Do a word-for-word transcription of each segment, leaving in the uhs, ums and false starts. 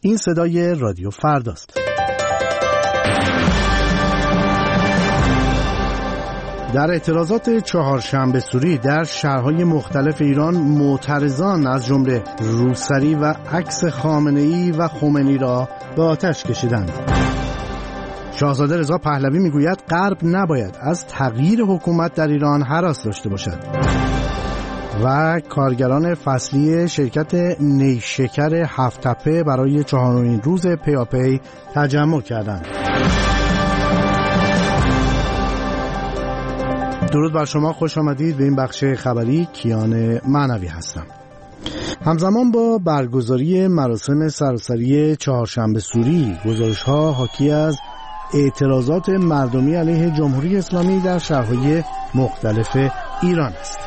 این صدای رادیو فرداست. در اعتراضات چهارشنبه سوری در شهرهای مختلف ایران، معترضان از جمله روسری و عکس خامنه‌ای و خمینی را به آتش کشیدند. شاهزاده رضا پهلوی میگوید غرب نباید از تغییر حکومت در ایران هراس داشته باشد و کارگران فصلی شرکت نیشکر هفت تپه برای چهارمین روز پیاپی تجمع کردند. درود بر شما، خوش آمدید به این بخش خبری. کیان معنوی هستم. همزمان با برگزاری مراسم سراسری چهارشنبه سوری، گزارش‌ها حاکی از اعتراضات مردمی علیه جمهوری اسلامی در شهرهای مختلف ایران است.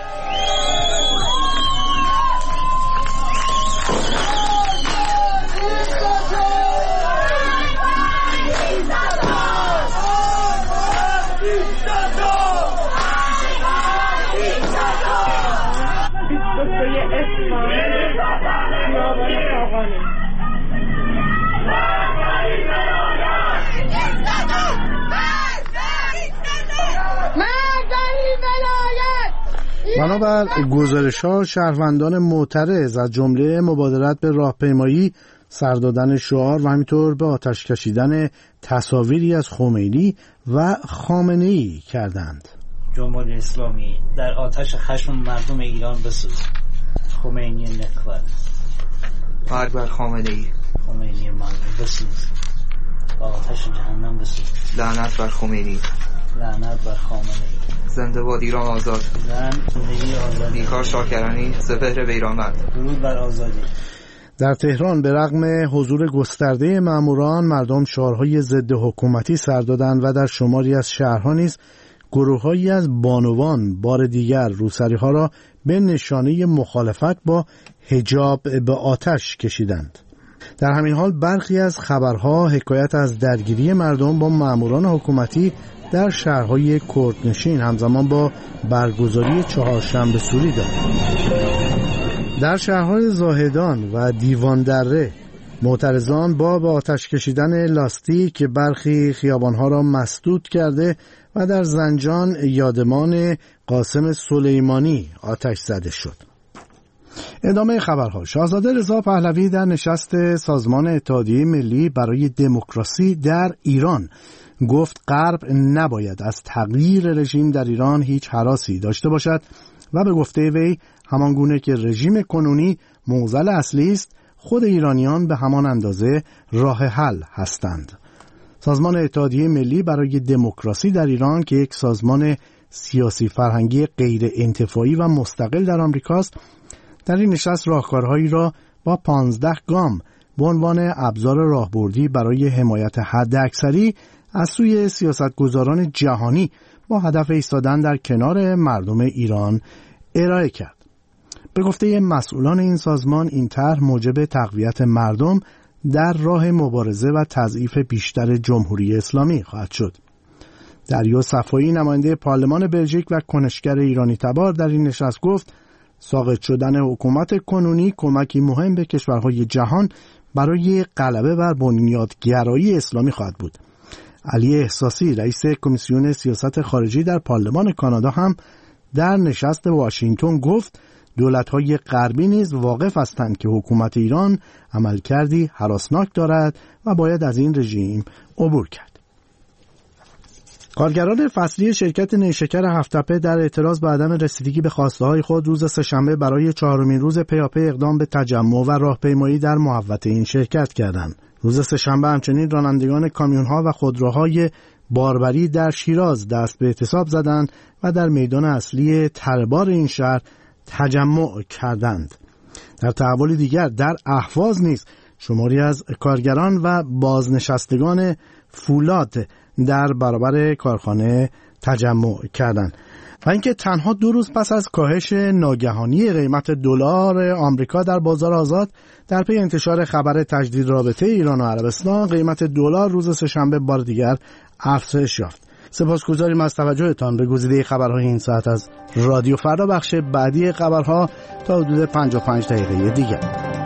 بنابر گزارش‌ها، شهروندان معترض از جمله مبادرت به راهپیمایی، سر دادن شعار و همینطور به آتش کشیدن تصاویری از خمینی و خامنه‌ای کردند. جمهوری اسلامی در آتش خشم مردم ایران بسوز. خمینی نکبت، مرگ بر خامنه‌ای. خمینی مردم بسوز، با آتش جهنم بسوز. لعنت بر خمینی، لعنت بر خامنه‌ای. زنده باد ایران آزاد. زندگی آزادی. نیکار شاکرانی، سپهر بیرانوند. درود بر آزادی. در تهران به رغم حضور گسترده ماموران، مردم شعارهای ضد حکومتی سر دادند و در شماری از شهرها نیز گروه‌هایی از بانوان بار دیگر روسری‌ها را به نشانه مخالفت با حجاب به آتش کشیدند. در همین حال برخی از خبرها حکایت از درگیری مردم با ماموران حکومتی در شهرهای کردنشین همزمان با برگزاری چهارشنبه سوری دارد. در شهرهای زاهدان و دیوان دره، معترضان با به آتش کشیدن لاستیک برخی خیابانها را مسدود کرده و در زنجان یادمان قاسم سلیمانی آتش زده شد. ادامه خبرها. شاهزاده رضا پهلوی در نشست سازمان اتحادیه ملی برای دموکراسی در ایران گفت غرب نباید از تغییر رژیم در ایران هیچ هراسی داشته باشد و به گفته وی همانگونه که رژیم کنونی معضل اصلی است، خود ایرانیان به همان اندازه راه حل هستند. سازمان اتحادیه ملی برای دموکراسی در ایران که یک سازمان سیاسی فرهنگی غیر انتفاعی و مستقل در آمریکاست، در این نشست راهکارهایی را با پانزده گام به عنوان ابزار راهبردی برای حمایت حداکثری از سوی سیاستگزاران جهانی با هدف ایستادن در کنار مردم ایران ارائه کرد. به گفته مسئولان این سازمان، این طرح موجب تقویت مردم در راه مبارزه و تضعیف بیشتر جمهوری اسلامی خواهد شد. دریا صفایی، نماینده پارلمان بلژیک و کنشگر ایرانی تبار، در این نشست گفت ساقط شدن حکومت کنونی کمکی مهم به کشورهای جهان برای غلبه بر بنیادگرایی اسلامی خواهد بود. علی احساسی، رئیس کمیسیون سیاست خارجی در پارلمان کانادا، هم در نشست واشنگتن گفت دولت‌های غربی نیز واقف هستند که حکومت ایران عملکردی هراسناک دارد و باید از این رژیم عبور کرد. کارگران فصلی شرکت نیشکر هفت تپه در اعتراض به عدم رسیدگی به خواسته‌های خود روز سه‌شنبه برای چهارمین روز پیاپی اقدام به تجمع و راهپیمایی در محوطه این شرکت کردند. روز سه‌شنبه همچنین رانندگان کامیون‌ها و خودروهای باربری در شیراز دست به اعتصاب زدند و در میدان اصلی تربار این شهر تجمع کردند. در تحول دیگر در اهواز نیز شماری از کارگران و بازنشستگان فولاد در برابر کارخانه تجمع کردند. و اینکه تنها دو روز پس از کاهش ناگهانی قیمت دلار آمریکا در بازار آزاد، در پی انتشار خبر تجدید رابطه ایران و عربستان، قیمت دلار روز سه‌شنبه بار دیگر افزایش یافت. سپاسگزاریم از توجهتان به گزیده خبرهای این ساعت از رادیو فردا. بخش بعدی خبرها تا حدود پنجاه و پنج دقیقه دیگر.